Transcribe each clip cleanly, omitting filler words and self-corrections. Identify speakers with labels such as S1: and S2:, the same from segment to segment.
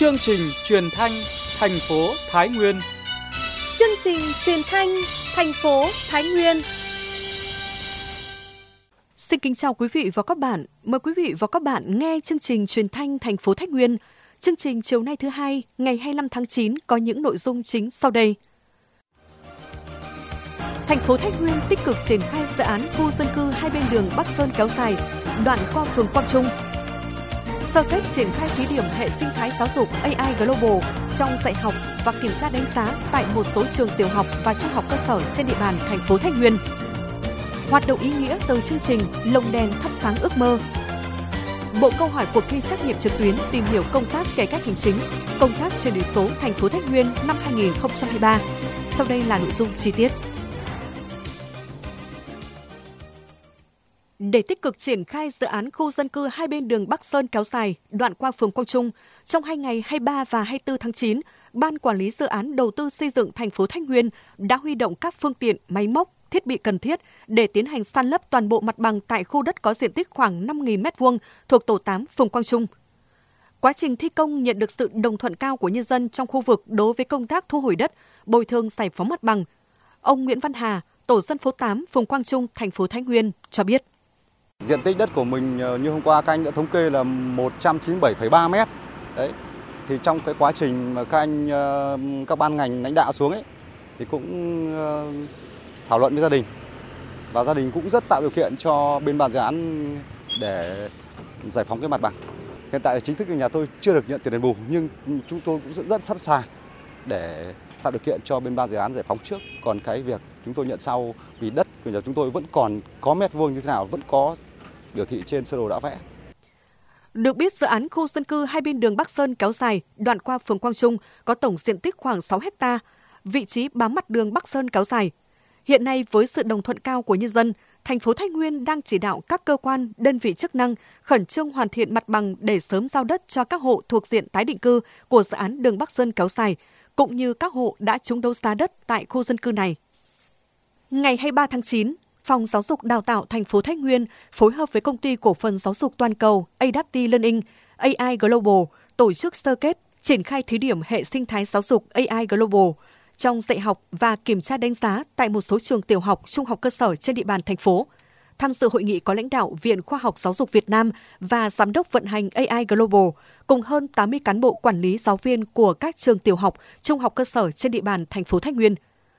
S1: Chương trình truyền thanh thành phố Thái Nguyên.
S2: Chương trình truyền thanh thành phố Thái Nguyên. Xin kính chào quý vị và các bạn. Mời quý vị và các bạn nghe chương trình truyền thanh thành phố Thái Nguyên. Chương trình chiều nay thứ Hai, ngày 25 tháng 9 có những nội dung chính sau đây. Thành phố Thái Nguyên tích cực triển khai dự án khu dân cư hai bên đường Bắc Sơn kéo dài, đoạn qua phường Quang Trung. Sơ kết triển khai thí điểm hệ sinh thái giáo dục AI Global trong dạy học và kiểm tra đánh giá tại một số trường tiểu học và trung học cơ sở trên địa bàn thành phố Thái Nguyên. Hoạt động ý nghĩa từ chương trình Lồng đèn thắp sáng ước mơ. Bộ câu hỏi cuộc thi trắc nghiệm trực tuyến tìm hiểu công tác cải cách hành chính, công tác chuyển đổi số thành phố Thái Nguyên năm 2023. Sau đây là nội dung chi tiết. Để tích cực triển khai dự án khu dân cư hai bên đường Bắc Sơn kéo dài, đoạn qua phường Quang Trung, trong 2 ngày 23 và 24 tháng 9, Ban Quản lý Dự án Đầu tư xây dựng thành phố Thái Nguyên đã huy động các phương tiện, máy móc, thiết bị cần thiết để tiến hành san lấp toàn bộ mặt bằng tại khu đất có diện tích khoảng 5.000 m2 thuộc tổ 8 phường Quang Trung. Quá trình thi công nhận được sự đồng thuận cao của nhân dân trong khu vực đối với công tác thu hồi đất, bồi thường giải phóng mặt bằng. Ông Nguyễn Văn Hà, tổ dân phố 8 phường Quang Trung, thành phố Thái Nguyên cho biết.
S3: Diện tích đất của mình như hôm qua các anh đã thống kê là 197,3 mét. Đấy. Thì trong cái quá trình mà các ban ngành lãnh đạo xuống ấy thì cũng thảo luận với gia đình. Và gia đình cũng rất tạo điều kiện cho bên ban dự án để giải phóng cái mặt bằng. Hiện tại chính thức nhà tôi chưa được nhận tiền đền bù nhưng chúng tôi cũng rất sẵn sàng để tạo điều kiện cho bên ban dự án giải phóng trước. Còn cái việc chúng tôi nhận sau vì đất của nhà chúng tôi vẫn còn có mét vuông như thế nào vẫn có biểu thị trên sơ đồ đã vẽ.
S2: Được biết, dự án khu dân cư hai bên đường Bắc Sơn kéo dài, đoạn qua phường Quang Trung có tổng diện tích khoảng 6 ha, vị trí bám mặt đường Bắc Sơn kéo dài. Hiện nay, với sự đồng thuận cao của nhân dân, thành phố Thái Nguyên đang chỉ đạo các cơ quan, đơn vị chức năng khẩn trương hoàn thiện mặt bằng để sớm giao đất cho các hộ thuộc diện tái định cư của dự án đường Bắc Sơn kéo dài, cũng như các hộ đã trúng đấu giá đất tại khu dân cư này. Ngày 23 tháng 9, Phòng Giáo dục Đào tạo thành phố Thái Nguyên phối hợp với Công ty Cổ phần Giáo dục Toàn cầu Adaptive Learning AI Global tổ chức sơ kết triển khai thí điểm hệ sinh thái giáo dục AI Global trong dạy học và kiểm tra đánh giá tại một số trường tiểu học, trung học cơ sở trên địa bàn thành phố. Tham dự hội nghị có lãnh đạo Viện Khoa học Giáo dục Việt Nam và Giám đốc vận hành AI Global cùng hơn 80 cán bộ quản lý giáo viên của các trường tiểu học, trung học cơ sở trên địa bàn thành phố Thái Nguyên.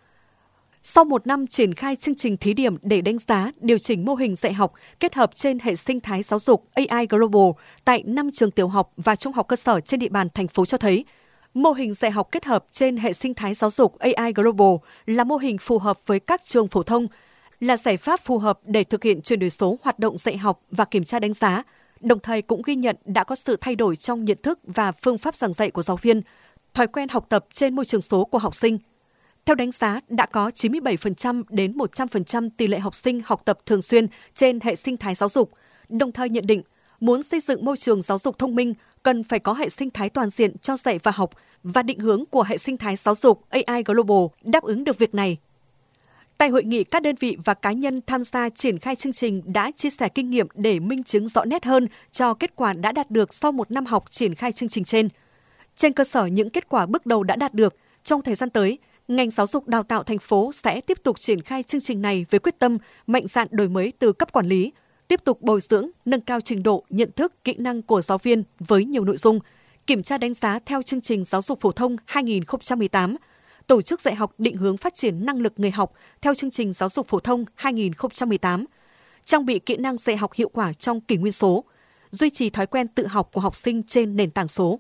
S2: Sau một năm triển khai chương trình thí điểm để đánh giá, điều chỉnh mô hình dạy học kết hợp trên hệ sinh thái giáo dục AI Global tại 5 trường tiểu học và trung học cơ sở trên địa bàn thành phố cho thấy, mô hình dạy học kết hợp trên hệ sinh thái giáo dục AI Global là mô hình phù hợp với các trường phổ thông, là giải pháp phù hợp để thực hiện chuyển đổi số hoạt động dạy học và kiểm tra đánh giá, đồng thời cũng ghi nhận đã có sự thay đổi trong nhận thức và phương pháp giảng dạy của giáo viên, thói quen học tập trên môi trường số của học sinh. Theo đánh giá, đã có 97% đến 100% tỷ lệ học sinh học tập thường xuyên trên hệ sinh thái giáo dục, đồng thời nhận định muốn xây dựng môi trường giáo dục thông minh cần phải có hệ sinh thái toàn diện cho dạy và học và định hướng của hệ sinh thái giáo dục AI Global đáp ứng được việc này. Tại hội nghị, các đơn vị và cá nhân tham gia triển khai chương trình đã chia sẻ kinh nghiệm để minh chứng rõ nét hơn cho kết quả đã đạt được sau một năm học triển khai chương trình trên. Trên cơ sở những kết quả bước đầu đã đạt được, trong thời gian tới, ngành giáo dục đào tạo thành phố sẽ tiếp tục triển khai chương trình này với quyết tâm mạnh dạn đổi mới từ cấp quản lý, tiếp tục bồi dưỡng, nâng cao trình độ, nhận thức, kỹ năng của giáo viên với nhiều nội dung, kiểm tra đánh giá theo chương trình giáo dục phổ thông 2018, tổ chức dạy học định hướng phát triển năng lực người học theo chương trình giáo dục phổ thông 2018, trang bị kỹ năng dạy học hiệu quả trong kỷ nguyên số, duy trì thói quen tự học của học sinh trên nền tảng số.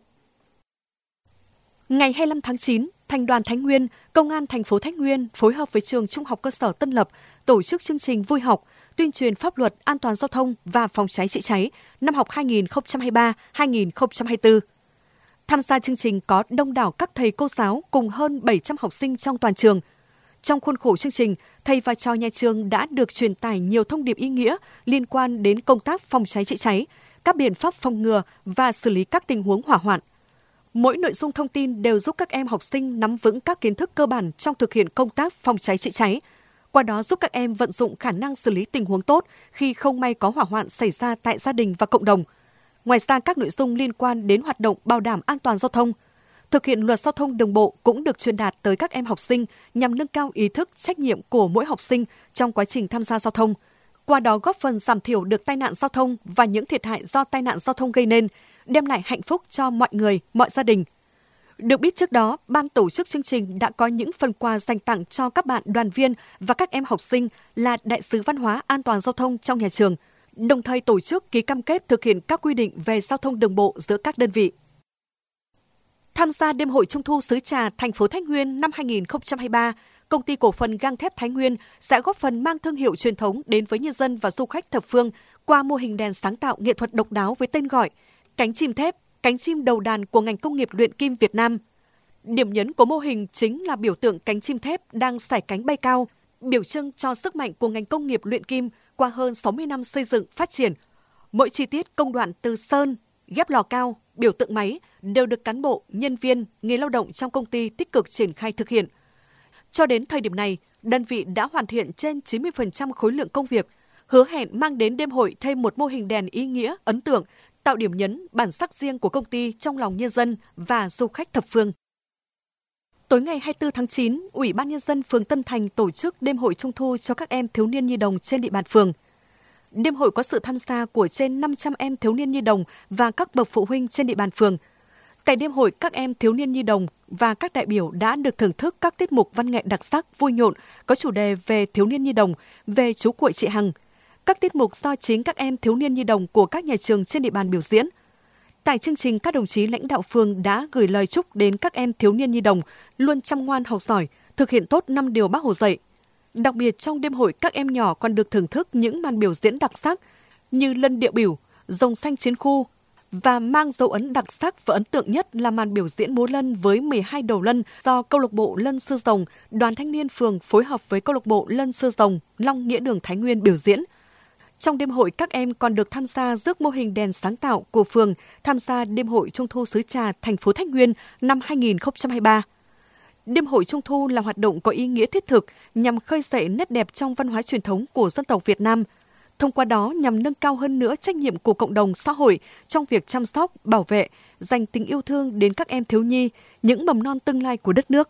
S2: Ngày 25 tháng 9, Thành đoàn Thái Nguyên, Công an thành phố Thái Nguyên phối hợp với trường Trung học cơ sở Tân Lập tổ chức chương trình vui học, tuyên truyền pháp luật an toàn giao thông và phòng cháy chữa cháy năm học 2023-2024. Tham gia chương trình có đông đảo các thầy cô giáo cùng hơn 700 học sinh trong toàn trường. Trong khuôn khổ chương trình, thầy và trò nhà trường đã được truyền tải nhiều thông điệp ý nghĩa liên quan đến công tác phòng cháy chữa cháy, các biện pháp phòng ngừa và xử lý các tình huống hỏa hoạn. Mỗi nội dung thông tin đều giúp các em học sinh nắm vững các kiến thức cơ bản trong thực hiện công tác phòng cháy chữa cháy, qua đó giúp các em vận dụng khả năng xử lý tình huống tốt khi không may có hỏa hoạn xảy ra tại gia đình và cộng đồng. Ngoài ra, các nội dung liên quan đến hoạt động bảo đảm an toàn giao thông, thực hiện luật giao thông đường bộ cũng được truyền đạt tới các em học sinh nhằm nâng cao ý thức, trách nhiệm của mỗi học sinh trong quá trình tham gia giao thông. Qua đó góp phần giảm thiểu được tai nạn giao thông và những thiệt hại do tai nạn giao thông gây nên, đem lại hạnh phúc cho mọi người, mọi gia đình. Được biết trước đó, ban tổ chức chương trình đã có những phần quà dành tặng cho các bạn đoàn viên và các em học sinh là đại sứ văn hóa an toàn giao thông trong nhà trường, đồng thời tổ chức ký cam kết thực hiện các quy định về giao thông đường bộ giữa các đơn vị. Tham gia đêm hội Trung thu xứ Trà thành phố Thái Nguyên năm 2023, Công ty cổ phần gang thép Thái Nguyên sẽ góp phần mang thương hiệu truyền thống đến với nhân dân và du khách thập phương qua mô hình đèn sáng tạo nghệ thuật độc đáo với tên gọi Cánh chim thép, cánh chim đầu đàn của ngành công nghiệp luyện kim Việt Nam. Điểm nhấn của mô hình chính là biểu tượng cánh chim thép đang sải cánh bay cao, biểu trưng cho sức mạnh của ngành công nghiệp luyện kim qua hơn 60 năm xây dựng, phát triển. Mỗi chi tiết công đoạn từ sơn, ghép lò cao, biểu tượng máy đều được cán bộ, nhân viên, người lao động trong công ty tích cực triển khai thực hiện. Cho đến thời điểm này, đơn vị đã hoàn thiện trên 90% khối lượng công việc, hứa hẹn mang đến đêm hội thêm một mô hình đèn ý nghĩa, ấn tượng, tạo điểm nhấn, bản sắc riêng của công ty trong lòng nhân dân và du khách thập phương. Tối ngày 24 tháng 9, Ủy ban Nhân dân phường Tân Thành tổ chức đêm hội Trung thu cho các em thiếu niên nhi đồng trên địa bàn phường. Đêm hội có sự tham gia của trên 500 em thiếu niên nhi đồng và các bậc phụ huynh trên địa bàn phường. Tại đêm hội, các em thiếu niên nhi đồng và các đại biểu đã được thưởng thức các tiết mục văn nghệ đặc sắc, vui nhộn, có chủ đề về thiếu niên nhi đồng, về chú cuội chị Hằng. Các tiết mục do chính các em thiếu niên nhi đồng của các nhà trường trên địa bàn biểu diễn. Tại chương trình, các đồng chí lãnh đạo phường đã gửi lời chúc đến các em thiếu niên nhi đồng luôn chăm ngoan học giỏi, thực hiện tốt 5 điều Bác Hồ dạy. Đặc biệt trong đêm hội, các em nhỏ còn được thưởng thức những màn biểu diễn đặc sắc như lân điệu biểu, rồng xanh chiến khu và mang dấu ấn đặc sắc và ấn tượng nhất là màn biểu diễn múa lân với 12 đầu lân do câu lạc bộ Lân Sư Rồng, Đoàn Thanh niên phường phối hợp với câu lạc bộ Lân Sư Rồng, Long Nghĩa Đường Thái Nguyên biểu diễn. Trong đêm hội, các em còn được tham gia rước mô hình đèn sáng tạo của phường tham gia đêm hội Trung thu xứ Trà thành phố Thái Nguyên năm 2023. Đêm hội Trung thu là hoạt động có ý nghĩa thiết thực nhằm khơi dậy nét đẹp trong văn hóa truyền thống của dân tộc Việt Nam. Thông qua đó nhằm nâng cao hơn nữa trách nhiệm của cộng đồng xã hội trong việc chăm sóc, bảo vệ, dành tình yêu thương đến các em thiếu nhi, những mầm non tương lai của đất nước.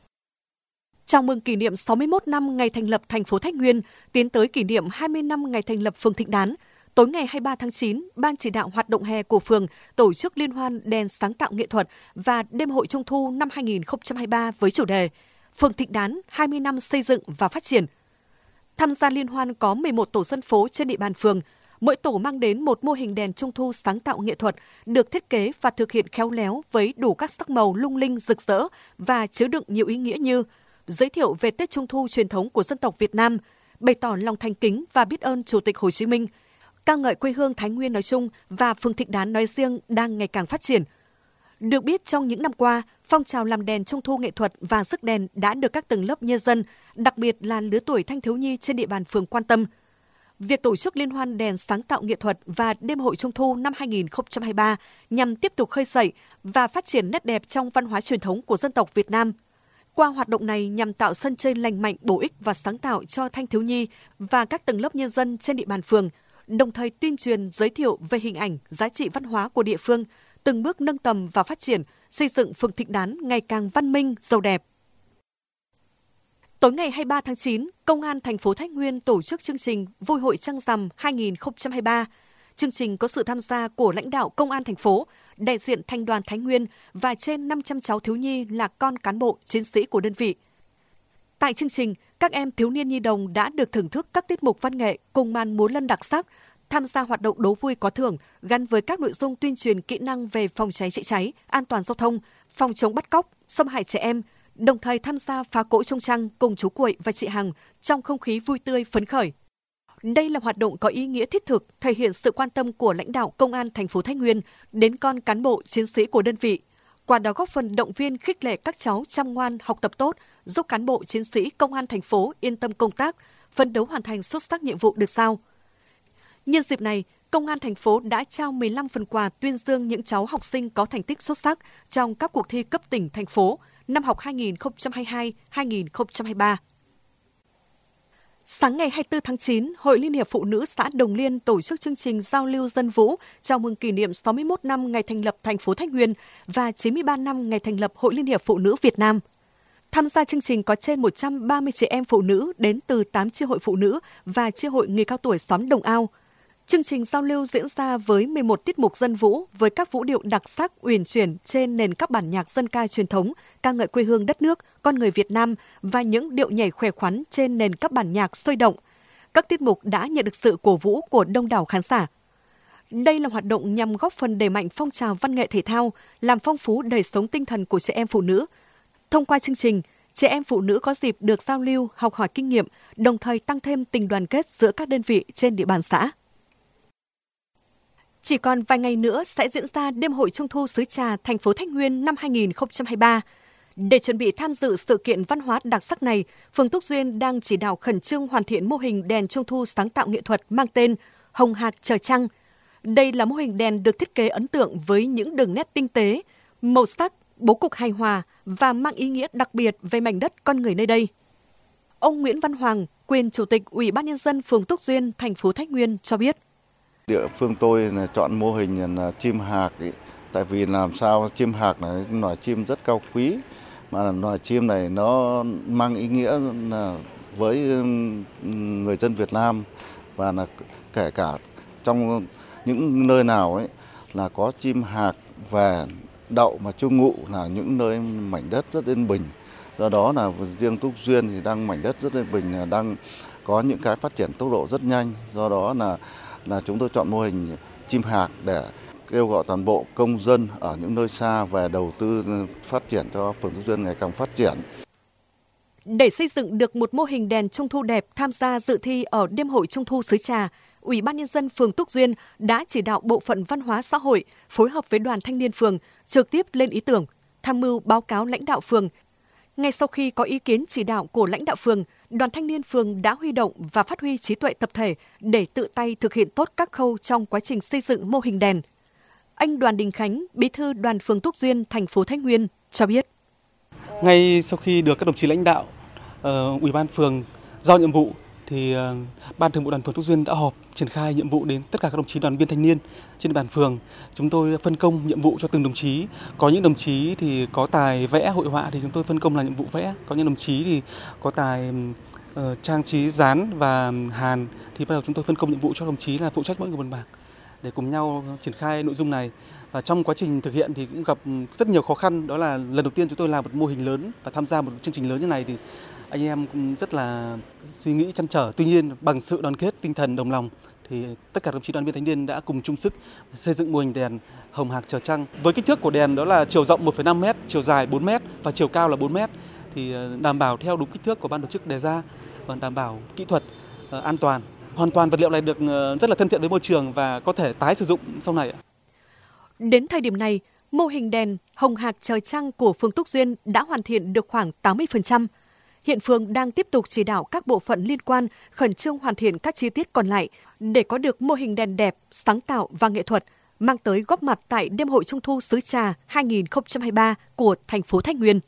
S2: Chào mừng kỷ niệm 61 năm ngày thành lập thành phố Thái Nguyên, tiến tới kỷ niệm 20 năm ngày thành lập phường Thịnh Đán. Tối ngày 23 tháng 9, Ban chỉ đạo hoạt động hè của phường tổ chức liên hoan đèn sáng tạo nghệ thuật và đêm hội Trung thu năm 2023 với chủ đề Phường Thịnh Đán 20 năm xây dựng và phát triển. Tham gia liên hoan có 11 tổ dân phố trên địa bàn phường. Mỗi tổ mang đến một mô hình đèn Trung thu sáng tạo nghệ thuật được thiết kế và thực hiện khéo léo với đủ các sắc màu lung linh rực rỡ và chứa đựng nhiều ý nghĩa như giới thiệu về Tết Trung thu truyền thống của dân tộc Việt Nam, bày tỏ lòng thành kính và biết ơn Chủ tịch Hồ Chí Minh, ca ngợi quê hương Thái Nguyên nói chung và phường Thịnh Đán nói riêng đang ngày càng phát triển. Được biết, trong những năm qua, phong trào làm đèn Trung thu nghệ thuật và rước đèn đã được các tầng lớp nhân dân, đặc biệt là lứa tuổi thanh thiếu nhi trên địa bàn phường quan tâm. Việc tổ chức liên hoan đèn sáng tạo nghệ thuật và đêm hội Trung thu năm 2023 nhằm tiếp tục khơi dậy và phát triển nét đẹp trong văn hóa truyền thống của dân tộc Việt Nam. Qua hoạt động này nhằm tạo sân chơi lành mạnh, bổ ích và sáng tạo cho thanh thiếu nhi và các tầng lớp nhân dân trên địa bàn phường, đồng thời tuyên truyền giới thiệu về hình ảnh, giá trị văn hóa của địa phương, từng bước nâng tầm và phát triển, xây dựng phường Thịnh Đán ngày càng văn minh, giàu đẹp. Tối ngày 23 tháng 9, Công an thành phố Thái Nguyên tổ chức chương trình Vui hội Trăng Rằm 2023. Chương trình có sự tham gia của lãnh đạo Công an thành phố, đại diện Thành đoàn Thái Nguyên và trên 500 cháu thiếu nhi là con cán bộ, chiến sĩ của đơn vị. Tại chương trình, các em thiếu niên nhi đồng đã được thưởng thức các tiết mục văn nghệ cùng màn múa lân đặc sắc, tham gia hoạt động đố vui có thưởng gắn với các nội dung tuyên truyền kỹ năng về phòng cháy chữa cháy, an toàn giao thông, phòng chống bắt cóc, xâm hại trẻ em, đồng thời tham gia phá cỗ trông trăng cùng chú cuội và chị Hằng trong không khí vui tươi phấn khởi. Đây là hoạt động có ý nghĩa thiết thực, thể hiện sự quan tâm của lãnh đạo Công an thành phố Thái Nguyên đến con cán bộ chiến sĩ của đơn vị. Qua đó góp phần động viên khích lệ các cháu chăm ngoan, học tập tốt, giúp cán bộ chiến sĩ Công an thành phố yên tâm công tác, phấn đấu hoàn thành xuất sắc nhiệm vụ được giao. Nhân dịp này, Công an thành phố đã trao 15 phần quà tuyên dương những cháu học sinh có thành tích xuất sắc trong các cuộc thi cấp tỉnh, thành phố năm học 2022-2023. Sáng ngày 24 tháng 9, Hội Liên hiệp Phụ nữ xã Đồng Liên tổ chức chương trình giao lưu dân vũ chào mừng kỷ niệm 61 năm ngày thành lập thành phố Thái Nguyên và 93 năm ngày thành lập Hội Liên hiệp Phụ nữ Việt Nam. Tham gia chương trình có trên 130 chị em phụ nữ đến từ 8 chi hội phụ nữ và chi hội người cao tuổi xóm Đồng Ao. Chương trình giao lưu diễn ra với 11 tiết mục dân vũ với các vũ điệu đặc sắc uyển chuyển trên nền các bản nhạc dân ca truyền thống, ca ngợi quê hương đất nước, con người Việt Nam và những điệu nhảy khỏe khoắn trên nền các bản nhạc sôi động. Các tiết mục đã nhận được sự cổ vũ của đông đảo khán giả. Đây là hoạt động nhằm góp phần đẩy mạnh phong trào văn nghệ thể thao, làm phong phú đời sống tinh thần của chị em phụ nữ. Thông qua chương trình, chị em phụ nữ có dịp được giao lưu, học hỏi kinh nghiệm, đồng thời tăng thêm tình đoàn kết giữa các đơn vị trên địa bàn xã. Chỉ còn vài ngày nữa sẽ diễn ra đêm hội Trung thu xứ Trà thành phố Thái Nguyên năm 2023. Để chuẩn bị tham dự sự kiện văn hóa đặc sắc này, phường Túc Duyên đang chỉ đạo khẩn trương hoàn thiện mô hình đèn Trung thu sáng tạo nghệ thuật mang tên Hồng Hạc Trời Trăng. Đây là mô hình đèn được thiết kế ấn tượng với những đường nét tinh tế, màu sắc, bố cục hài hòa và mang ý nghĩa đặc biệt về mảnh đất con người nơi đây. Ông Nguyễn Văn Hoàng, quyền Chủ tịch Ủy ban Nhân dân phường Túc Duyên, thành phố Thái Nguyên cho biết.
S4: Địa phương tôi là chọn mô hình là chim hạc ấy, tại vì làm sao chim hạc là loài chim rất cao quý, mà loài chim này nó mang ý nghĩa là với người dân Việt Nam và là kể cả trong những nơi nào ấy là có chim hạc về đậu mà trú ngụ là những nơi mảnh đất rất yên bình. Do đó là riêng Túc Duyên thì đang mảnh đất rất yên bình, đang có những cái phát triển tốc độ rất nhanh. Do đó là chúng tôi chọn mô hình chim hạc để kêu gọi toàn bộ công dân ở những nơi xa về đầu tư phát triển cho phường Túc Duyên ngày càng phát triển.
S2: Để xây dựng được một mô hình đèn Trung thu đẹp tham gia dự thi ở đêm hội Trung thu xứ Trà, Ủy ban Nhân dân phường Túc Duyên đã chỉ đạo Bộ phận Văn hóa Xã hội phối hợp với Đoàn Thanh niên phường trực tiếp lên ý tưởng, tham mưu báo cáo lãnh đạo phường. Ngay sau khi có ý kiến chỉ đạo của lãnh đạo phường, Đoàn Thanh niên phường đã huy động và phát huy trí tuệ tập thể để tự tay thực hiện tốt các khâu trong quá trình xây dựng mô hình đèn. Anh Đoàn Đình Khánh, Bí thư Đoàn phường Túc Duyên, thành phố Thái Nguyên cho biết.
S5: Ngay sau khi được các đồng chí lãnh đạo, Ủy ban phường giao nhiệm vụ, thì Ban Thường vụ Đoàn phường Túc Duyên đã họp triển khai nhiệm vụ đến tất cả các đồng chí đoàn viên thanh niên trên địa bàn phường. Chúng tôi phân công nhiệm vụ cho từng đồng chí. Có những đồng chí thì có tài vẽ hội họa thì chúng tôi phân công là nhiệm vụ vẽ. Có những đồng chí thì có tài trang trí dán và hàn thì bắt đầu chúng tôi phân công nhiệm vụ cho đồng chí là phụ trách mỗi người một mảng để cùng nhau triển khai nội dung này. Và trong quá trình thực hiện thì cũng gặp rất nhiều khó khăn. Đó là lần đầu tiên chúng tôi làm một mô hình lớn và tham gia một chương trình lớn như này thì anh em cũng rất là suy nghĩ trăn trở. Tuy nhiên bằng sự đoàn kết, tinh thần đồng lòng thì tất cả đồng chí đoàn viên thanh niên đã cùng chung sức xây dựng mô hình đèn Hồng Hạc Trời Trăng. Với kích thước của đèn đó là chiều rộng 1,5 m, chiều dài 4 m và chiều cao là 4 m thì đảm bảo theo đúng kích thước của ban tổ chức đề ra và đảm bảo kỹ thuật an toàn. Hoàn toàn vật liệu này được rất là thân thiện với môi trường và có thể tái sử dụng sau này.
S2: Đến thời điểm này, mô hình đèn Hồng Hạc Trời Trăng của phường Túc Duyên đã hoàn thiện được khoảng 80%. Hiện phường đang tiếp tục chỉ đạo các bộ phận liên quan khẩn trương hoàn thiện các chi tiết còn lại để có được mô hình đèn đẹp, sáng tạo và nghệ thuật mang tới góp mặt tại đêm hội Trung thu xứ Trà 2023 của thành phố Thái Nguyên.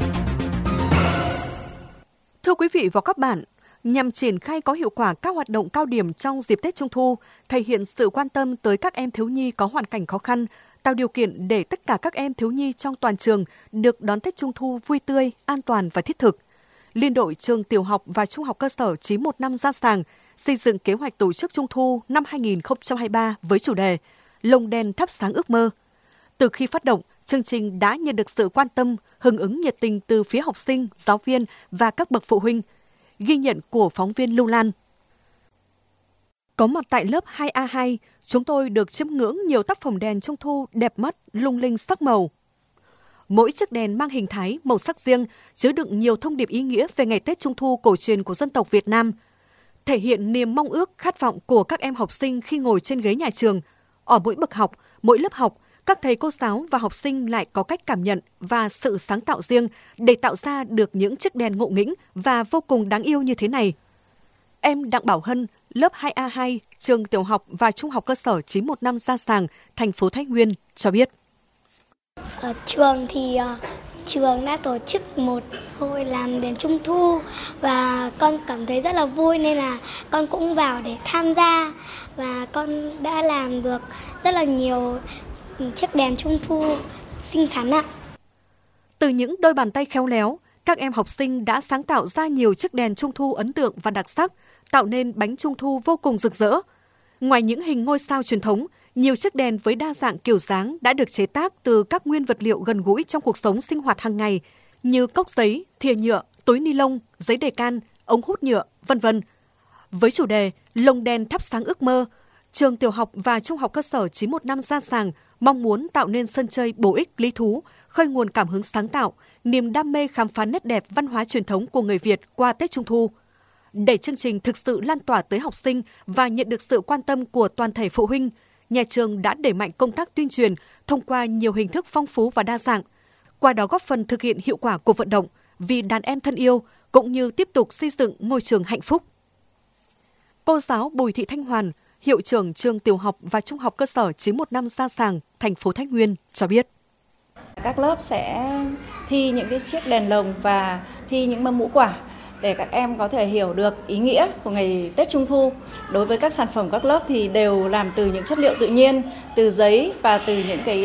S2: Thưa quý vị và các bạn, nhằm triển khai có hiệu quả các hoạt động cao điểm trong dịp Tết Trung thu, thể hiện sự quan tâm tới các em thiếu nhi có hoàn cảnh khó khăn, tạo điều kiện để tất cả các em thiếu nhi trong toàn trường được đón Tết Trung thu vui tươi, an toàn và thiết thực. Liên đội trường tiểu học và trung học cơ sở 915 Gia Sàng xây dựng kế hoạch tổ chức Trung thu năm 2023 với chủ đề Lồng đèn thắp sáng ước mơ. Từ khi phát động, chương trình đã nhận được sự quan tâm, hưởng ứng nhiệt tình từ phía học sinh, giáo viên và các bậc phụ huynh. Ghi nhận của phóng viên Lưu Lan. Có mặt tại lớp 2A2, chúng tôi được chiêm ngưỡng nhiều tác phẩm đèn Trung thu đẹp mắt, lung linh sắc màu. Mỗi chiếc đèn mang hình thái, màu sắc riêng, chứa đựng nhiều thông điệp ý nghĩa về ngày Tết Trung thu cổ truyền của dân tộc Việt Nam, thể hiện niềm mong ước, khát vọng của các em học sinh khi ngồi trên ghế nhà trường. Ở mỗi bậc học, mỗi lớp học, các thầy cô giáo và học sinh lại có cách cảm nhận và sự sáng tạo riêng để tạo ra được những chiếc đèn ngộ nghĩnh và vô cùng đáng yêu như thế này. Em Đặng Bảo Hân, lớp 2A2, trường tiểu học và trung học cơ sở 915 Gia Sàng, thành phố Thái Nguyên cho biết.
S6: Ở trường thì trường đã tổ chức một hội làm đèn Trung thu và con cảm thấy rất là vui nên là con cũng vào để tham gia và con đã làm được rất là nhiều chiếc đèn Trung thu xinh xắn ạ.
S2: Từ những đôi bàn tay khéo léo, các em học sinh đã sáng tạo ra nhiều chiếc đèn Trung thu ấn tượng và đặc sắc, tạo nên bánh Trung thu vô cùng rực rỡ. Ngoài những hình ngôi sao truyền thống, nhiều chiếc đèn với đa dạng kiểu dáng đã được chế tác từ các nguyên vật liệu gần gũi trong cuộc sống sinh hoạt hàng ngày như cốc giấy, thìa nhựa, túi ni lông, giấy đề can, ống hút nhựa, v.v. Với chủ đề Lồng đèn thắp sáng ước mơ, trường tiểu học và trung học cơ sở 915 Gia Sàng mong muốn tạo nên sân chơi bổ ích, lý thú, khơi nguồn cảm hứng sáng tạo, niềm đam mê khám phá nét đẹp văn hóa truyền thống của người Việt qua Tết Trung thu. Để chương trình thực sự lan tỏa tới học sinh và nhận được sự quan tâm của toàn thể phụ huynh, nhà trường đã đẩy mạnh công tác tuyên truyền thông qua nhiều hình thức phong phú và đa dạng, qua đó góp phần thực hiện hiệu quả cuộc vận động vì đàn em thân yêu cũng như tiếp tục xây dựng môi trường hạnh phúc. Cô giáo Bùi Thị Thanh Hoàn, hiệu trưởng trường tiểu học và trung học cơ sở 915 Gia Sàng, thành phố Thái Nguyên cho biết.
S7: Các lớp sẽ thi những cái chiếc đèn lồng và thi những mâm ngũ quả để các em có thể hiểu được ý nghĩa của ngày Tết Trung thu. Đối với các sản phẩm các lớp thì đều làm từ những chất liệu tự nhiên, từ giấy và từ những cái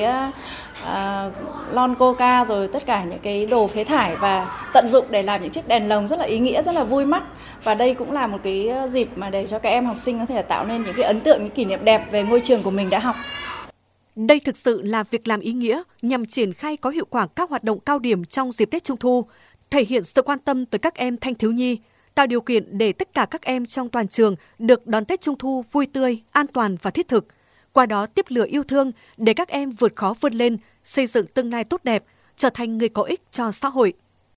S7: lon coca rồi tất cả những cái đồ phế thải và tận dụng để làm những chiếc đèn lồng rất là ý nghĩa, rất là vui mắt. Và đây cũng là một cái dịp mà để cho các em học sinh có thể tạo nên những cái ấn tượng, những kỷ niệm đẹp về ngôi trường của mình đã học.
S2: Đây thực sự là việc làm ý nghĩa nhằm triển khai có hiệu quả các hoạt động cao điểm trong dịp Tết Trung thu, thể hiện sự quan tâm tới các em thanh thiếu nhi, tạo điều kiện để tất cả các em trong toàn trường được đón Tết Trung thu vui tươi, an toàn và thiết thực. Qua đó tiếp lửa yêu thương để các em vượt khó vươn lên, xây dựng tương lai tốt đẹp, trở thành người có ích cho xã hội.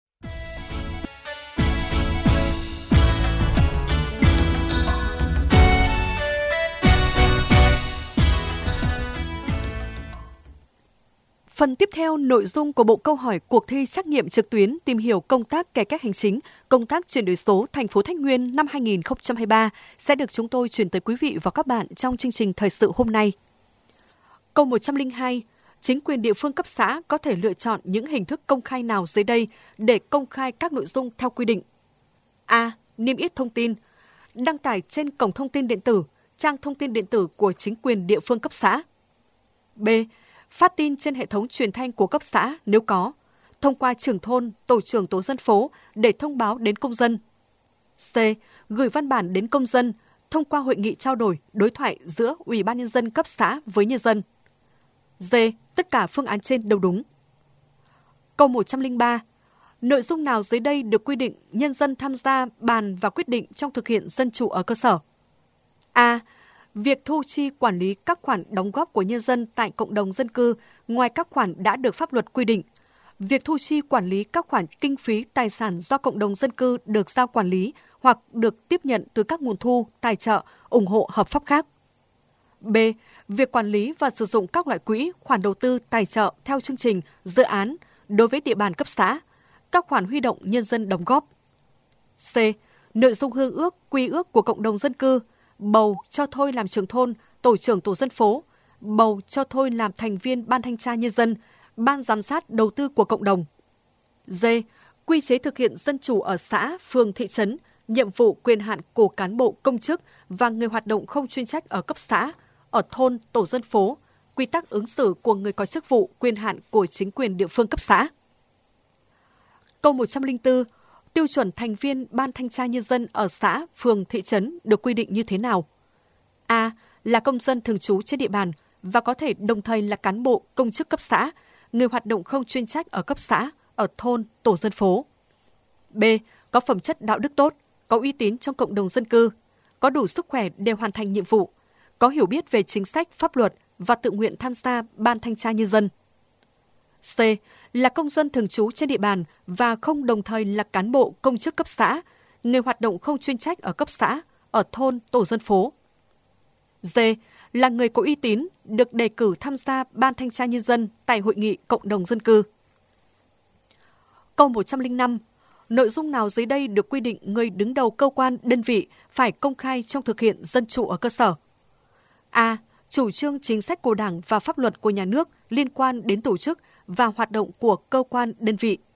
S2: Phần tiếp theo, nội dung của bộ câu hỏi cuộc thi trắc nghiệm trực tuyến tìm hiểu công tác cải cách hành chính, công tác chuyển đổi số thành phố Thái Nguyên năm 2023 sẽ được chúng tôi chuyển tới quý vị và các bạn trong chương trình thời sự hôm nay. Câu 102. Chính quyền địa phương cấp xã có thể lựa chọn những hình thức công khai nào dưới đây để công khai các nội dung theo quy định? A. Niêm yết thông tin, đăng tải trên cổng thông tin điện tử, trang thông tin điện tử của chính quyền địa phương cấp xã. B. Phát tin trên hệ thống truyền thanh của cấp xã nếu có, thông qua trưởng thôn, tổ trưởng tổ dân phố để thông báo đến công dân. C. Gửi văn bản đến công dân, thông qua hội nghị trao đổi, đối thoại giữa Ủy ban Nhân dân cấp xã với nhân dân. D. Tất cả phương án trên đều đúng. Câu 103. Nội dung nào dưới đây được quy định nhân dân tham gia bàn và quyết định trong thực hiện dân chủ ở cơ sở? A. Việc thu chi quản lý các khoản đóng góp của nhân dân tại cộng đồng dân cư ngoài các khoản đã được pháp luật quy định. Việc thu chi quản lý các khoản kinh phí tài sản do cộng đồng dân cư được giao quản lý hoặc được tiếp nhận từ các nguồn thu, tài trợ, ủng hộ hợp pháp khác. B. Việc quản lý và sử dụng các loại quỹ, khoản đầu tư, tài trợ theo chương trình, dự án đối với địa bàn cấp xã, các khoản huy động nhân dân đóng góp. C. Nội dung hương ước, quy ước của cộng đồng dân cư, bầu cho thôi làm trưởng thôn, tổ trưởng tổ dân phố, bầu cho thôi làm thành viên ban thanh tra nhân dân, ban giám sát đầu tư của cộng đồng. D. Quy chế thực hiện dân chủ ở xã, phường, thị trấn, nhiệm vụ quyền hạn của cán bộ công chức và người hoạt động không chuyên trách ở cấp xã, ở thôn, tổ dân phố, quy tắc ứng xử của người có chức vụ, quyền hạn của chính quyền địa phương cấp xã. Câu 104. Tiêu chuẩn thành viên ban thanh tra nhân dân ở xã, phường, thị trấn được quy định như thế nào? A. Là công dân thường trú trên địa bàn và có thể đồng thời là cán bộ, công chức cấp xã, người hoạt động không chuyên trách ở cấp xã, ở thôn, tổ dân phố. B. Có phẩm chất đạo đức tốt, có uy tín trong cộng đồng dân cư, có đủ sức khỏe để hoàn thành nhiệm vụ, có hiểu biết về chính sách, pháp luật và tự nguyện tham gia ban thanh tra nhân dân. C. Là công dân thường trú trên địa bàn và không đồng thời là cán bộ, công chức cấp xã, người hoạt động không chuyên trách ở cấp xã, ở thôn, tổ dân phố. D. Là người có uy tín, được đề cử tham gia ban thanh tra nhân dân tại hội nghị cộng đồng dân cư. Câu 105. Nội dung nào dưới đây được quy định người đứng đầu cơ quan, đơn vị phải công khai trong thực hiện dân chủ ở cơ sở? A. Chủ trương chính sách của Đảng và pháp luật của nhà nước liên quan đến tổ chức và hoạt động của cơ quan, đơn vị.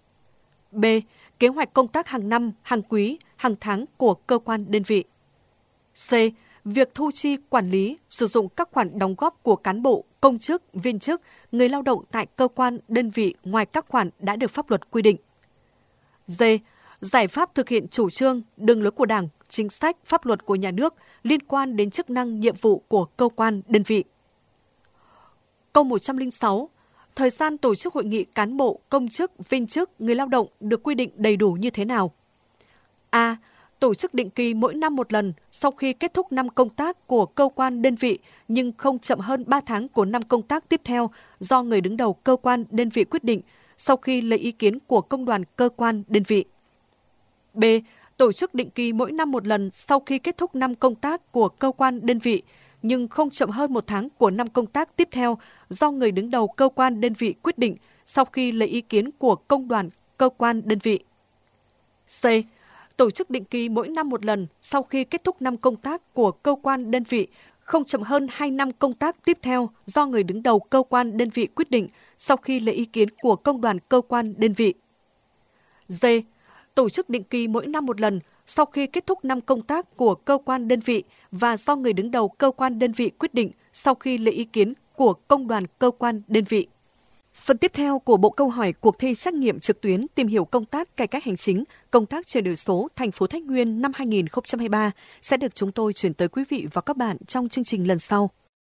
S2: B. Kế hoạch công tác hàng năm, hàng quý, hàng tháng của cơ quan đơn vị. C. Việc thu chi, quản lý, sử dụng các khoản đóng góp của cán bộ, công chức, viên chức, người lao động tại cơ quan, đơn vị ngoài các khoản đã được pháp luật quy định. D. Giải pháp thực hiện chủ trương, đường lối của Đảng, chính sách, pháp luật của nhà nước liên quan đến chức năng, nhiệm vụ của cơ quan, đơn vị. Câu 106. Thời gian tổ chức hội nghị cán bộ, công chức, viên chức, người lao động được quy định đầy đủ như thế nào? A. Tổ chức định kỳ mỗi năm một lần sau khi kết thúc năm công tác của cơ quan đơn vị nhưng không chậm hơn 3 tháng của năm công tác tiếp theo do người đứng đầu cơ quan đơn vị quyết định sau khi lấy ý kiến của công đoàn cơ quan đơn vị. B. Tổ chức định kỳ mỗi năm một lần sau khi kết thúc năm công tác của cơ quan đơn vị nhưng không chậm hơn 1 tháng của năm công tác tiếp theo do người đứng đầu cơ quan đơn vị quyết định sau khi lấy ý kiến của công đoàn cơ quan đơn vị. C. Tổ chức định kỳ mỗi năm một lần sau khi kết thúc năm công tác của cơ quan đơn vị không chậm hơn 2 năm công tác tiếp theo do người đứng đầu cơ quan đơn vị quyết định sau khi lấy ý kiến của công đoàn cơ quan đơn vị. D. Tổ chức định kỳ mỗi năm một lần sau khi kết thúc năm công tác của cơ quan đơn vị và do người đứng đầu cơ quan đơn vị quyết định sau khi lấy ý kiến của công đoàn cơ quan đơn vị. Phần tiếp theo của bộ câu hỏi cuộc thi trắc nghiệm trực tuyến tìm hiểu công tác cải cách hành chính, công tác chuyển đổi số thành phố Thái Nguyên năm 2023 sẽ được chúng tôi chuyển tới quý vị và các bạn trong chương trình lần sau.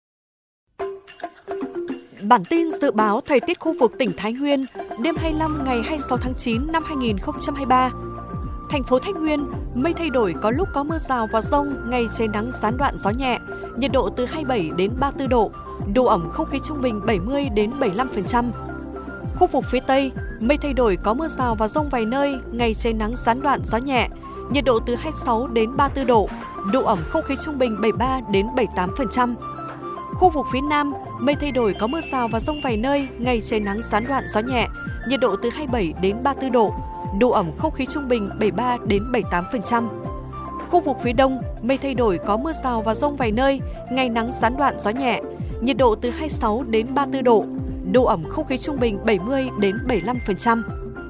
S2: Bản tin dự báo thời tiết khu vực tỉnh Thái Nguyên đêm 25 ngày 26 tháng 9 năm 2023. Thành phố Thái Nguyên, mây thay đổi, có lúc có mưa rào và dông, ngày trời nắng gián đoạn, gió nhẹ, nhiệt độ từ 27 đến 34 độ, độ ẩm không khí trung bình 70 đến 75%. Khu vực phía Tây, mây thay đổi, có mưa rào và dông vài nơi, ngày trời nắng gián đoạn, gió nhẹ, nhiệt độ từ 26 đến 34 độ, độ ẩm không khí trung bình 73 đến 78%. Khu vực phía Nam, mây thay đổi, có mưa rào và dông vài nơi, ngày trời nắng gián đoạn, gió nhẹ, nhiệt độ từ 27 đến 34 độ, độ ẩm không khí trung bình 73 đến 78%. Khu vực phía Đông, mây thay đổi, có mưa rào và dông vài nơi, ngày nắng gián đoạn, gió nhẹ, nhiệt độ từ 26 đến 34 độ, độ ẩm không khí trung bình 70 đến 75%.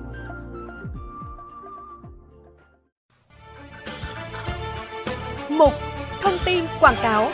S2: Mục thông tin quảng cáo.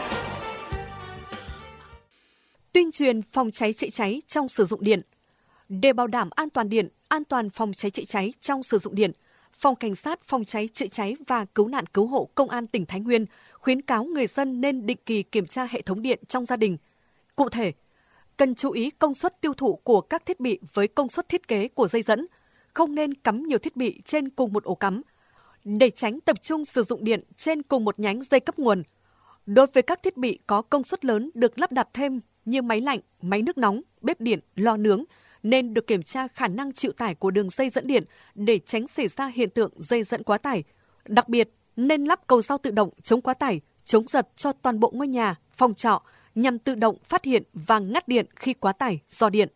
S2: Tuyên truyền phòng cháy chữa cháy trong sử dụng điện. Để bảo đảm an toàn điện, an toàn phòng cháy chữa cháy trong sử dụng điện, Phòng Cảnh sát phòng cháy chữa cháy và cứu nạn cứu hộ Công an tỉnh Thái Nguyên khuyến cáo người dân nên định kỳ kiểm tra hệ thống điện trong gia đình. Cụ thể, cần chú ý công suất tiêu thụ của các thiết bị với công suất thiết kế của dây dẫn, không nên cắm nhiều thiết bị trên cùng một ổ cắm, để tránh tập trung sử dụng điện trên cùng một nhánh dây cấp nguồn. Đối với các thiết bị có công suất lớn được lắp đặt thêm như máy lạnh, máy nước nóng, bếp điện, lò nướng, nên được kiểm tra khả năng chịu tải của đường dây dẫn điện để tránh xảy ra hiện tượng dây dẫn quá tải. Đặc biệt, nên lắp cầu dao tự động chống quá tải, chống giật cho toàn bộ ngôi nhà, phòng trọ nhằm tự động phát hiện và ngắt điện khi quá tải do điện.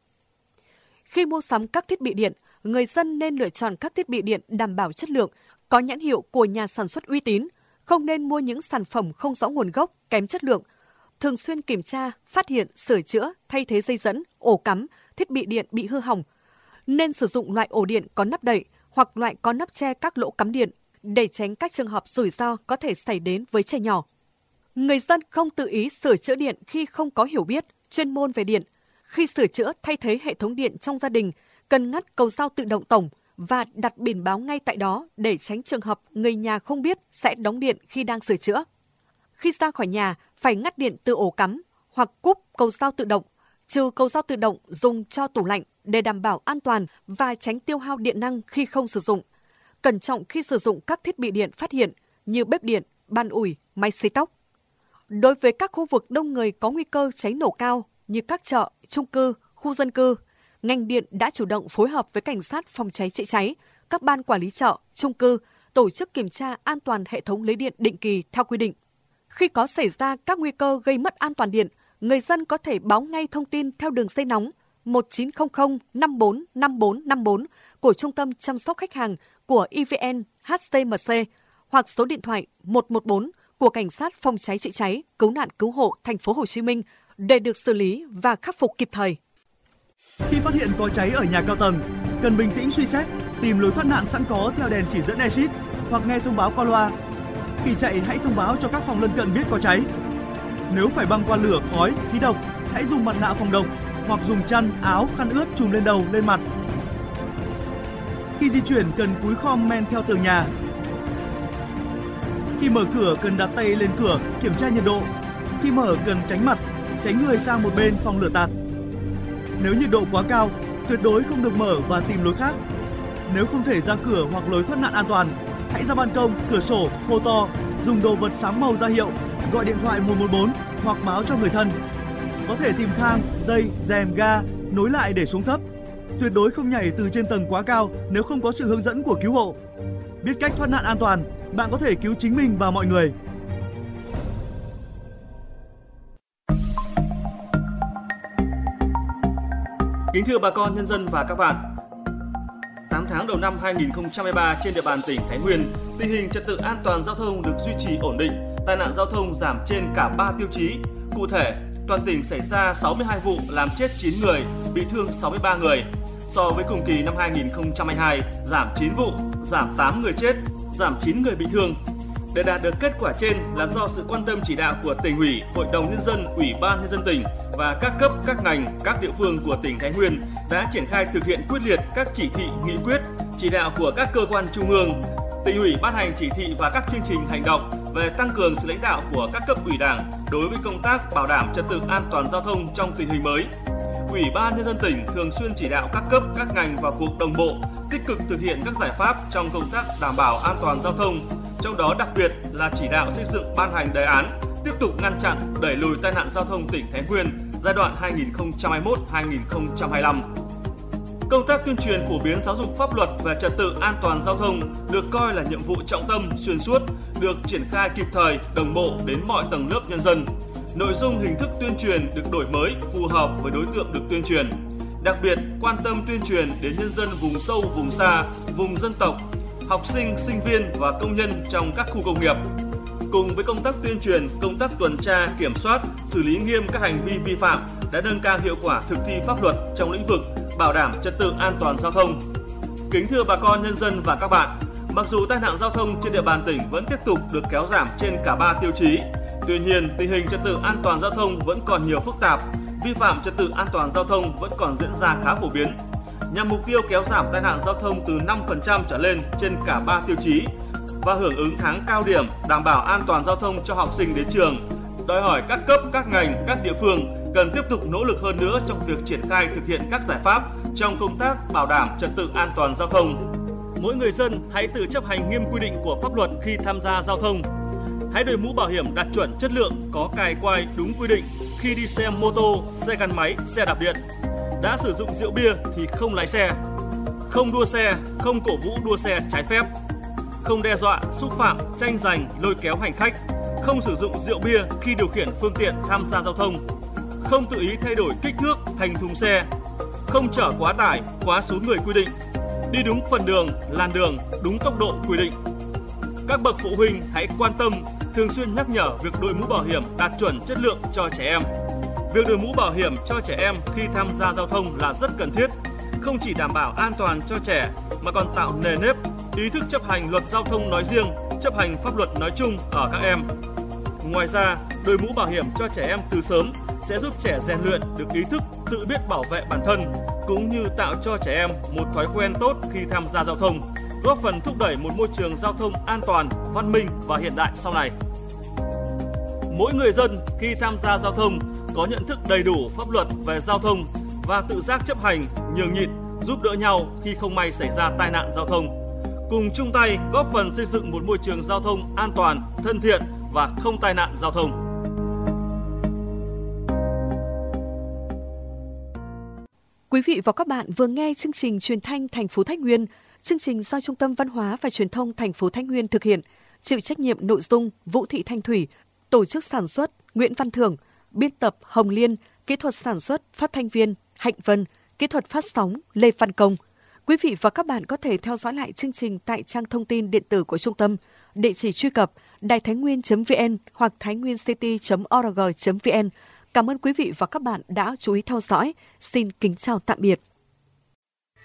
S2: Khi mua sắm các thiết bị điện, người dân nên lựa chọn các thiết bị điện đảm bảo chất lượng, có nhãn hiệu của nhà sản xuất uy tín, không nên mua những sản phẩm không rõ nguồn gốc, kém chất lượng. Thường xuyên kiểm tra, phát hiện, sửa chữa, thay thế dây dẫn, ổ cắm, thiết bị điện bị hư hỏng. Nên sử dụng loại ổ điện có nắp đậy hoặc loại có nắp che các lỗ cắm điện để tránh các trường hợp rủi ro có thể xảy đến với trẻ nhỏ. Người dân không tự ý sửa chữa điện khi không có hiểu biết, chuyên môn về điện. Khi sửa chữa thay thế hệ thống điện trong gia đình, cần ngắt cầu dao tự động tổng và đặt biển báo ngay tại đó để tránh trường hợp người nhà không biết sẽ đóng điện khi đang sửa chữa. Khi ra khỏi nhà, phải ngắt điện từ ổ cắm hoặc cúp cầu dao tự động, trừ cầu dao tự động dùng cho tủ lạnh để đảm bảo an toàn và tránh tiêu hao điện năng khi không sử dụng. Cẩn trọng khi sử dụng các thiết bị điện phát hiện như bếp điện, ban ủi, máy sấy tóc. Đối với các khu vực đông người có nguy cơ cháy nổ cao như các chợ, chung cư, khu dân cư, ngành điện đã chủ động phối hợp với cảnh sát phòng cháy chữa cháy, các ban quản lý chợ, chung cư tổ chức kiểm tra an toàn hệ thống lưới điện định kỳ theo quy định. Khi có xảy ra các nguy cơ gây mất an toàn điện, người dân có thể báo ngay thông tin theo đường dây nóng 1900 54 54 54 của Trung tâm chăm sóc khách hàng của EVN HCMC hoặc số điện thoại 114 của Cảnh sát phòng cháy chữa cháy, cứu nạn cứu hộ thành phố Hồ Chí Minh để được xử lý và khắc phục kịp thời.
S8: Khi phát hiện có cháy ở nhà cao tầng, cần bình tĩnh suy xét, Tìm lối thoát nạn sẵn có theo đèn chỉ dẫn exit hoặc nghe thông báo qua loa. Khi chạy hãy thông báo cho các phòng lân cận biết có cháy. Nếu phải băng qua lửa, khói, khí độc, hãy dùng mặt nạ phòng độc hoặc dùng chăn, áo, khăn ướt trùm lên đầu, lên mặt. Khi di chuyển cần cúi khom men theo tường nhà. Khi mở cửa cần đặt tay lên cửa kiểm tra nhiệt độ. Khi mở cần tránh mặt, tránh người sang một bên phòng lửa tạt. Nếu nhiệt độ quá cao, tuyệt đối không được mở và tìm lối khác. Nếu không thể ra cửa hoặc lối thoát nạn an toàn, hãy ra ban công, cửa sổ, hô to, dùng đồ vật sáng màu ra hiệu, gọi điện thoại 114 hoặc báo cho người thân. Có thể tìm thang, dây, rèm, ga, nối lại để xuống thấp. Tuyệt đối không nhảy từ trên tầng quá cao nếu không có sự hướng dẫn của cứu hộ. Biết cách thoát nạn an toàn, bạn có thể cứu chính mình và mọi người.
S9: Kính thưa bà con nhân dân và các bạn, 8 tháng đầu năm 2023 trên địa bàn tỉnh Thái Nguyên, tình hình trật tự an toàn giao thông được duy trì ổn định, tai nạn giao thông giảm trên cả 3 tiêu chí. Cụ thể, toàn tỉnh xảy ra 62 vụ làm chết 9 người, bị thương 63 người. So với cùng kỳ năm 2022, giảm 9 vụ, giảm 8 người chết, giảm 9 người bị thương. Để đạt được kết quả trên là do sự quan tâm chỉ đạo của Tỉnh ủy, Hội đồng Nhân dân, Ủy ban Nhân dân tỉnh và các cấp, các ngành, các địa phương của tỉnh Thái Nguyên đã triển khai thực hiện quyết liệt các chỉ thị, nghị quyết, chỉ đạo của các cơ quan trung ương. Tỉnh ủy ban hành chỉ thị và các chương trình hành động về tăng cường sự lãnh đạo của các cấp ủy Đảng đối với công tác bảo đảm trật tự an toàn giao thông trong tình hình mới. Ủy ban Nhân dân tỉnh thường xuyên chỉ đạo các cấp, các ngành vào cuộc đồng bộ, tích cực thực hiện các giải pháp trong công tác đảm bảo an toàn giao thông. Trong đó đặc biệt là chỉ đạo xây dựng ban hành đề án tiếp tục ngăn chặn, đẩy lùi tai nạn giao thông tỉnh Thái Nguyên giai đoạn 2021-2025. Công tác tuyên truyền phổ biến giáo dục pháp luật về trật tự an toàn giao thông được coi là nhiệm vụ trọng tâm xuyên suốt, được triển khai kịp thời, đồng bộ đến mọi tầng lớp nhân dân. Nội dung hình thức tuyên truyền được đổi mới phù hợp với đối tượng được tuyên truyền. Đặc biệt quan tâm tuyên truyền đến nhân dân vùng sâu, vùng xa, vùng dân tộc, học sinh, sinh viên và công nhân trong các khu công nghiệp. Cùng với công tác tuyên truyền, công tác tuần tra, kiểm soát, xử lý nghiêm các hành vi vi phạm đã nâng cao hiệu quả thực thi pháp luật trong lĩnh vực bảo đảm trật tự an toàn giao thông. Kính thưa bà con nhân dân và các bạn, mặc dù tai nạn giao thông trên địa bàn tỉnh vẫn tiếp tục được kéo giảm trên cả 3 tiêu chí, tuy nhiên tình hình trật tự an toàn giao thông vẫn còn nhiều phức tạp, vi phạm trật tự an toàn giao thông vẫn còn diễn ra khá phổ biến. Nhằm mục tiêu kéo giảm tai nạn giao thông từ 5% trở lên trên cả 3 tiêu chí và hưởng ứng tháng cao điểm đảm bảo an toàn giao thông cho học sinh đến trường, đòi hỏi các cấp, các ngành, các địa phương cần tiếp tục nỗ lực hơn nữa trong việc triển khai thực hiện các giải pháp trong công tác bảo đảm trật tự an toàn giao thông. Mỗi người dân hãy tự chấp hành nghiêm quy định của pháp luật khi tham gia giao thông. Hãy đội mũ bảo hiểm đạt chuẩn chất lượng, có cài quai đúng quy định khi đi xe mô tô, xe gắn máy, xe đạp điện. Đã sử dụng rượu bia thì không lái xe. Không đua xe, không cổ vũ đua xe trái phép. Không đe dọa, xúc phạm, tranh giành, lôi kéo hành khách. Không sử dụng rượu bia khi điều khiển phương tiện tham gia giao thông. Không tự ý thay đổi kích thước thành thùng xe. Không chở quá tải, quá số người quy định. Đi đúng phần đường, làn đường, đúng tốc độ quy định. Các bậc phụ huynh hãy quan tâm, thường xuyên nhắc nhở việc đội mũ bảo hiểm đạt chuẩn chất lượng cho trẻ em. Việc đội mũ bảo hiểm cho trẻ em khi tham gia giao thông là rất cần thiết, không chỉ đảm bảo an toàn cho trẻ mà còn tạo nề nếp, ý thức chấp hành luật giao thông nói riêng, chấp hành pháp luật nói chung ở các em. Ngoài ra, đội mũ bảo hiểm cho trẻ em từ sớm sẽ giúp trẻ rèn luyện được ý thức tự biết bảo vệ bản thân, cũng như tạo cho trẻ em một thói quen tốt khi tham gia giao thông, góp phần thúc đẩy một môi trường giao thông an toàn, văn minh và hiện đại sau này. Mỗi người dân khi tham gia giao thông có nhận thức đầy đủ pháp luật về giao thông và tự giác chấp hành, nhường nhịn, giúp đỡ nhau khi không may xảy ra tai nạn giao thông. Cùng chung tay góp phần xây dựng một môi trường giao thông an toàn, thân thiện và không tai nạn giao thông.
S2: Quý vị và các bạn vừa nghe chương trình truyền thanh thành phố Thái Nguyên. Chương trình do Trung tâm Văn hóa và Truyền thông thành phố Thái Nguyên thực hiện, chịu trách nhiệm nội dung Vũ Thị Thanh Thủy, tổ chức sản xuất Nguyễn Văn Thưởng, biên tập Hồng Liên, kỹ thuật sản xuất phát thanh viên Hạnh Vân, kỹ thuật phát sóng Lê Văn Công. Quý vị và các bạn có thể theo dõi lại chương trình tại trang thông tin điện tử của trung tâm, địa chỉ truy cập đàitháinguyen.vn hoặc thainguencity.org.vn. Cảm ơn quý vị và các bạn đã chú ý theo dõi. Xin kính chào tạm biệt.